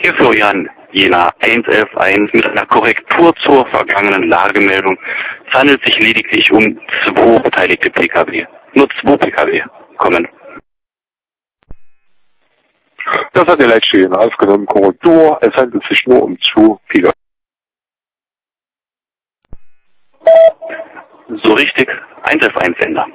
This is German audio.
Hier Florian, Jena 111.1 mit einer Korrektur zur vergangenen Lagemeldung. Es handelt sich lediglich um 2 beteiligte Pkw. Nur 2 Pkw kommen. Das hat der Leitstelle aufgenommen. Korrektur. Es handelt sich nur um 2 Pkw. So richtig, 111.1 Sender.